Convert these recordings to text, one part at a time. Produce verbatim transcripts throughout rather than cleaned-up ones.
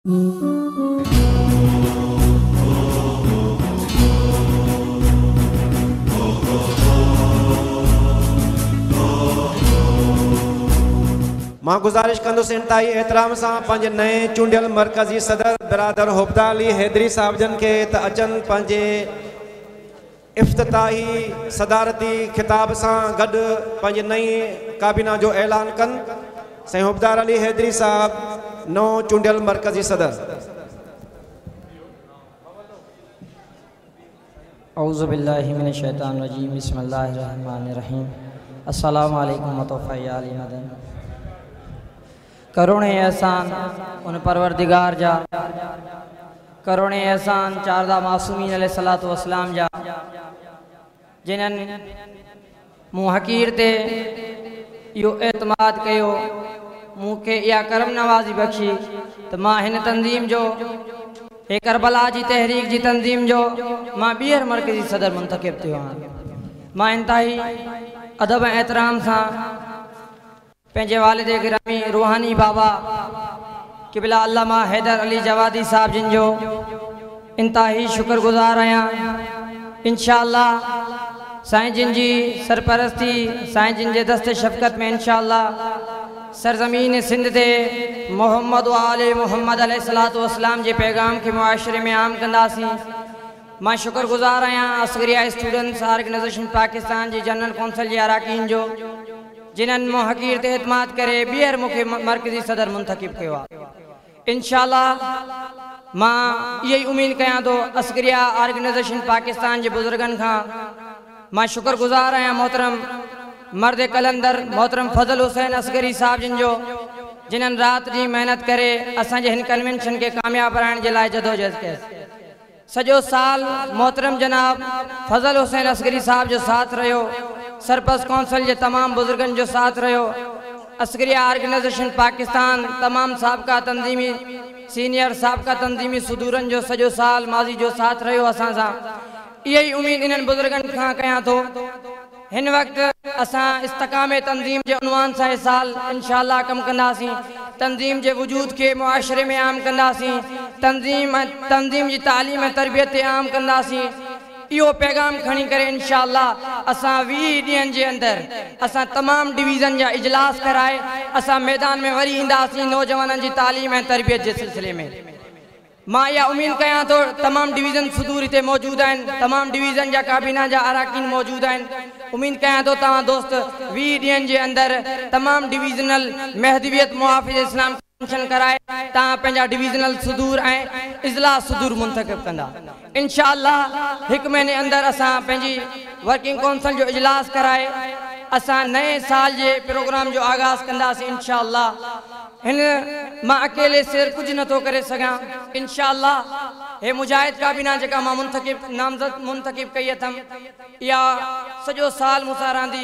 मां गुजारिश कंदुसि इंतहाई एहतराम सां पंहिंजे नए चूंडियल मरकज़ी सदर बिरादर हुब्दा अली हैदरी साहब जन के त अचनि पंहिंजे इफ्तिताही सदारती खिताब सां गॾु पंहिंजे नई काबीना जो ऐलान कनि। साईं हुब्दा अली हैदरी साहब नओ चूंडियल मरकज़ी सदर। औज़ु बिल्लाहि मिनश शैतानिर रजीम बिस्मिल्लाहिर रहमानिर रहीम। अस्सलामु अलैकुम वतौफ़ा आली मदन। करोड़े एहसान उन परवरदिगार जा, करोड़े एहसान चारदा मासूमीन अलैहिस्सलातु वस्सलाम जा, जिन्हनि मूं हकीर ते इहो एतमाद कयो, मूंखे इहा करम नवाज़ी बख्शी त मां हिन तंज़ीम जो, हे करबला जी तहरीक जी तंज़ीम जो मां ॿीहर मरकज़ी सदर मुंतखब थियो आहियां। मां इंतहाई अदब ऐं एहतराम सां पंहिंजे वालिद गिरामी रूहानी बाबा क़िबला अल्लामा हैदर अली जवादी साहब जिन जो इंतहाई शुक्रगुज़ार आहियां। इंशाअल्लाह साईं जिन जी सरपरस्ती, साईं जिन जे दस्ते शफ़क़त में इंशाअल्लाह सरज़मीन सिंध ते मोहम्मद व आले मोहम्मद अलैहिस्सलातु वस्सलाम जे पैगाम के मुआशरे में आम कंदासीं। मां शुक्रगुज़ार आहियां असगरिया स्टूडेंट्स ऑर्गेनाइजेशन पाकिस्तान जी जनरल कौंसिल जे अराकीन जो, जिन्हनि मूं हकीर ते एतमाद करे ॿीहर मूंखे मरकज़ी सदर मुंतखब कयो आहे। इंशाअल्लाह मां इहा ई उम्मीद कयां थो असगरिया ऑर्गेनाइजेशन पाकिस्तान जे बुज़ुर्गनि खां। मां शुक्रगुज़ार आहियां मोहतरम मर्द कलंदर मोहतरम फजल हुसैन असगरी साहब जिन जो, जिन्हनि रात ॾींहुं महिनत करे असांजे हिन कन्वेंशन के कामयाब कराइण जे लाइ जदोजहद कयसि। सॼो साल मोहतरम जनाब फजल हुसैन असगरी साहब जो साथ रहियो, सरपंच कौंसिल जे तमाम बुजुर्गन जो साथ रहियो, असगरिया ऑर्गेनाइजेशन पाकिस्तान तमाम साबका तंजीमी सीनियर साबका तंजीमी सुदूरन जो सॼो साल माज़ी जो साथ रहियो असां सां। इहा ई उम्मीद इन्हनि बुजुर्गन खां कयां थो। हिन वक़्तु असां इस्तकामे तंज़ीम जे उनवान सां साल इंशाअल्लाह कम कंदासीं। तंज़ीम जे वजूद के मुआशरे में आम कंदासीं, तंज़ीम तंज़ीम जी तालीम ऐं तरबियत ते आम कंदासीं। इहो पैगाम खणी करे इंशाअल्लाह असां वीह ॾींहंनि जे अंदरि असां तमाम डिवीज़न जा इजलास कराए असां मैदान में वरी ईंदासीं नौजवाननि जी तालीम ऐं तरबियत जे सिलसिले में। मां इहा उम्मीद कयां थो तमाम डिवीज़न सुदूर हिते मौजूदु आहिनि, तमाम डिवीज़न जा काबीना जा अराकीन मौजूदु आहिनि। उम्मीद कयां थो तव्हां दोस्त वीह ॾींहंनि जे अंदरि तमाम डिवीज़नल महदवियत मुहाफ़िज़ इस्लाम फंक्शन कराए तव्हां पंहिंजा डिवीज़नल सुदूर ऐं इजलास सुदूर मुंतखब कंदा। इंशाअल्लाह हिकु महीने अंदरि असां पंहिंजी वर्किंग कौंसिल जो इजलास कराए असां नए साल जे प्रोग्राम जो आगाज़ कंदासीं इंशाअल्लाह। हिन मां अकेले सिर कुझु नथो करे सघां। इंशाअल्लाह हे मुजाहिद काबीना जेका मां मुंतखब नामज़द मुंतखब कई अथमि, इहा सॼो साल मूंसां रहंदी।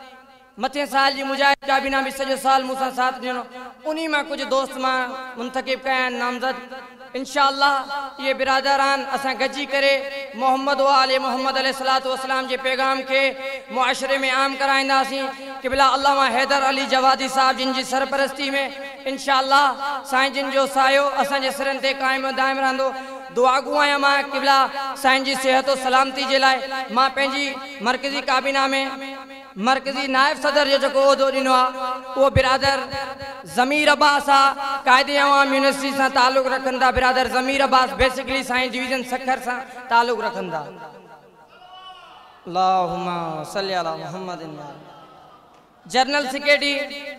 मथे साल जी मुजाहिद काबीना भी सॼो साल मूंसां साथ ॾिनो, उन्ही मां कुझु दोस्त मां मुंतखब कया आहिनि नामज़द। इंशाअल्लाह ये बिरादरान असां गजी करे मोहम्मद व आले मोहम्मद अलैहिस्सलातु वस्सलाम जे पैगाम के मुआशरे में आम कराईंदासीं। क़िबला अल्लामा हैदर अली जवादी साहब जिन जी सरपरस्ती में इंशाअल्लाह साईं जिन जो सायो असांजे सिरनि ते क़ाइम दाइम रहंदो। दुआगू आहियां मां क़िबला साईं जी सेहत और सलामती जे लाइ। मां पंहिंजी मरकज़ी काबीना में मरकज़ी नायब सदर जो जेको उहिदो ॾिनो आहे उहो बिरादर ज़मीर अब्बास आहे, क़ाइदे अवाम यूनिवर्सिटी सां ताल्लुक़ रखनि था। बिरादर ज़मीर अब्बास बेसिकली साईं डिवीज़न सखर सां ताल्लुक़ रखनि था। अल्लाहुम्मा सल्ली अला मुहम्मदिन। जनरल सेक्रेटरी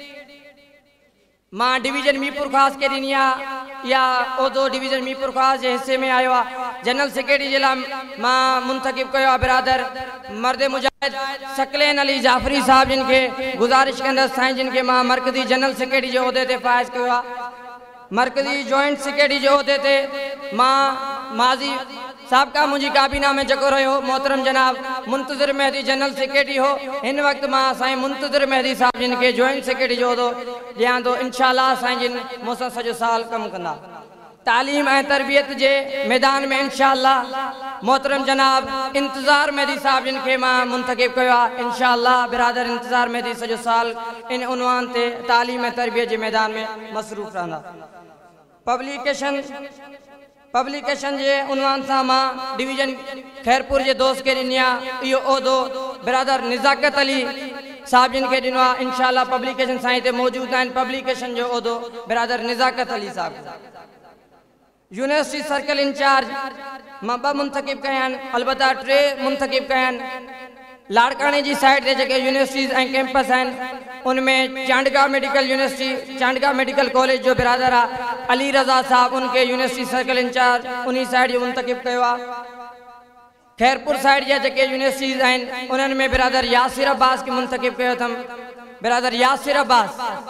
मां डिवीज़न मीरपुर ख़ास के ॾिनी आहे, या उहिदो डिवीज़न मीरपुर ख़ास जे हिस्से में आयो आहे। जनरल सेक्रेटरी जे लाइ मां मुंतखब कयो आहे बिरादर मर्द मुजाहिद सकलेन अली जाफ़री साहब जिन खे गुज़ारिश कंदसि साईं जिन खे मां मरकज़ी जनरल सेक्रेटरी जे उहिदे ते फ़ाइज़ कयो आहे। मरकज़ी जॉइंट सेक्रेटरी जे उहिदे ते मां माज़ी साबका मुंहिंजी काबीना में जेको रहियो मोहतरम जनाब मुंतज़िर मेहदी जनरल सेक्रेटरी हो, हिन वक़्तु मां साईं मुंतज़िर मेहदी साहब जिन खे जॉइंट सेक्रेटरी जो उहिदो ॾियां थो। इंशाअल्लाह साईं जिन मूंसां सॼो साल कमु कंदा। तालीम ऐं तरबियत जे मैदान में इंशाअल्लाह मोहतरम जनाब इंतज़ार मेहदी साहब जिन खे मां मुंतखब कयो आहे। इंशाअल्लाह बिरादर इंतज़ार मेहदी सॼो साल इन उनवान ते तालीम ऐं तरबियत जे मैदान में मसरूफ़ रहंदा। पब्लिकेशन पब्लिकेशन जे उनवान सां मां डिवीजन खैरपुर जे दोस्त खे ॾिनी आहे इहो उहिदो बिरादर निज़ाकत अली साहब जिन खे ॾिनो आहे। इंशाअल्लाह पब्लिकेशन सां हिते मौजूद आहिनि। पब्लिकेशन जो उहिदो बिरादर निज़ाकत अली साहब। यूनिवर्सिटी सर्कल इंचार्ज मां ॿ मुंतखिब कया आहिनि, अलबत्ता टे मुंतखिब कया आहिनि। लाड़काणे जी साइड ते जेके यूनिवर्सिटीज़ ऐं कैंपस आहिनि उनमें Chandka medical university Chandka medical college जो बिरादर आहे अली रज़ा साहब, उनके यूनिवर्सिटी सर्कल इंचार्ज उन साइड जो मुंतखिब कयो आहे। खैरपुर साइड जा जेके यूनिवर्सिटीज़ आहिनि उन्हनि में बिरादर यासिर अब्बास खे मुंतखिब कयो अथमि। बिरादर Yasir Abbas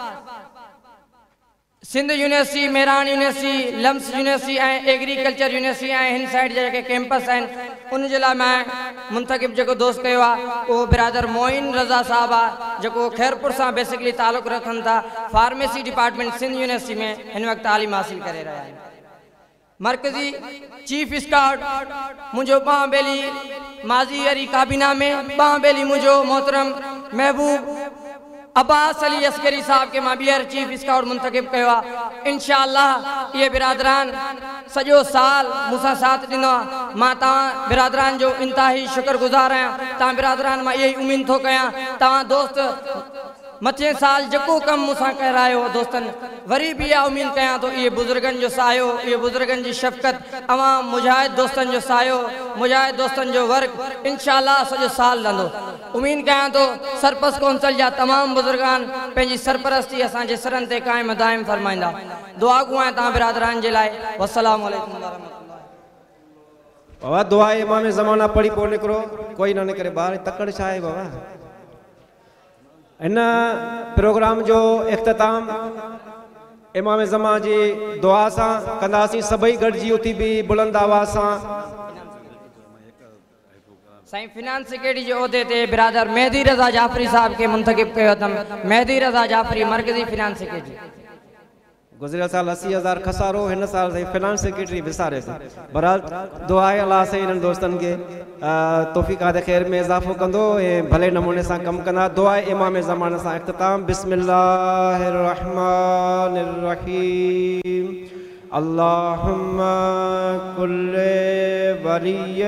Sindh university, Mehran university, LUMS university ऐं एग्रीकल्चर यूनिवर्सिटी ऐं हिन साइड जा जेके कैंपस आहिनि उन जे लाइ मां मुंतखिब जेको दोस्त कयो आहे उहो बिरादर मोइन रज़ा साहब आहे, जेको खैरपुर सां बेसिकली तालुक़ु रखनि था। फार्मेसी डिपार्टमेंट सिंध यूनिवर्सिटी में हिन वक़्तु तालीम हासिल करे रहिया आहिनि। मरकज़ी चीफ स्काउट मुंहिंजो ॿां बेली माज़ी वारी काबीना में ॿां बेली मुंहिंजो मोहतरम महबूब अब्बास अली अस्करी साहब के मां ॿीहर चीफ स्काउट मुंतखिब कयो आहे। इंशाअल्लाह ये बिरादरान सॼो साल मूंसां साथ ॾिनो आहे। मां तव्हां बिरादरान जो इंतहाई शुक्रगुज़ार आहियां। तव्हां बिरादरान मां इहा ई उमीद थो कयां तव्हां दोस्त मथे साल जेको कमु मूंसां करायो दोस्तनि वरी बि इहा उमीद कयां थो इहे बुज़ुर्गनि जो सायो, इहे बुज़ुर्गनि जी शफ़क़त, अवां मुजाहिद दोस्तनि जो सायो, मुजाहिद दोस्तनि जो वर्क इंशाअल्लाह सॼो साल रहंदो। उमीद कयां थो सरपस कौंसल जा तमामु बुज़ुर्गान पंहिंजी सरपरस्ती असांजे सरनि ते क़ाइम दाइम फरमाईंदा। दुआ गो आहियां तव्हां बिरादरान जे लाइ। वस्सलाम अलैकुम बाबा दुआ इमाम ज़माना पढ़ी पोइ निकिरो, कोई न निकिरे ॿाहिरि, तकड़ छा आहे बाबा। इन प्रोग्राम जो इख़्तिताम इमाम ज़मा जी दुआ सां कंदासीं, सभई गॾिजी उथी बि बुलंद आवाज़ सां। साईं फिनांस सेक्रेटरी जे उहिदे ते बिरादर मेहदी रज़ा जाफ़री साहब खे मुंतखिब कयो अथमि। मेहदी रज़ा जाफ़री मरकज़ी फिनांस सेक्रेटरी। गुज़िरियल साल असी हज़ार खसारो, हिन साल साईं फिनांस सेक्रेटरी विसारे थो। बहरहाल दुआ आहे अलाह साईं इन्हनि दोस्तनि खे तौफ़ीक़ात ख़ैर में इज़ाफ़ो कंदो ऐं भले नमूने सां कमु कंदा। दुआ आहे इमाम ज़माने सां इख़्तिताम। बिस्मिल्लाहिर रहमानिर रहीम। अल्लाहुम्मा कुल्ले वलिय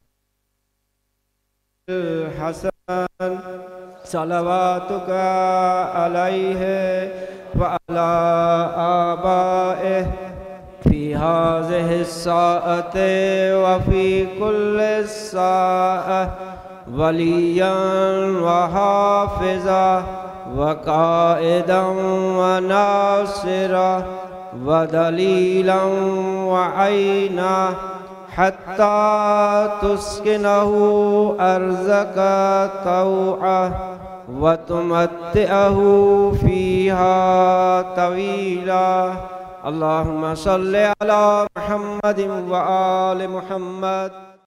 हसन सलवातुका अलैहि व अला आबाइहि फी हाज़िहि साअति व फी कुल्लि साअ वलियन व हाफ़िज़ा व क़ाइदन व नासिरा व दलीलन व ऐना हत्ता तुस्किनहु अर्ज़का तौआ व तुमत्तिअहु फ़ीहा तवीला। अल्लाहुम्मा सल्लि अला मुहम्मदिन व आलि मुहम्मद।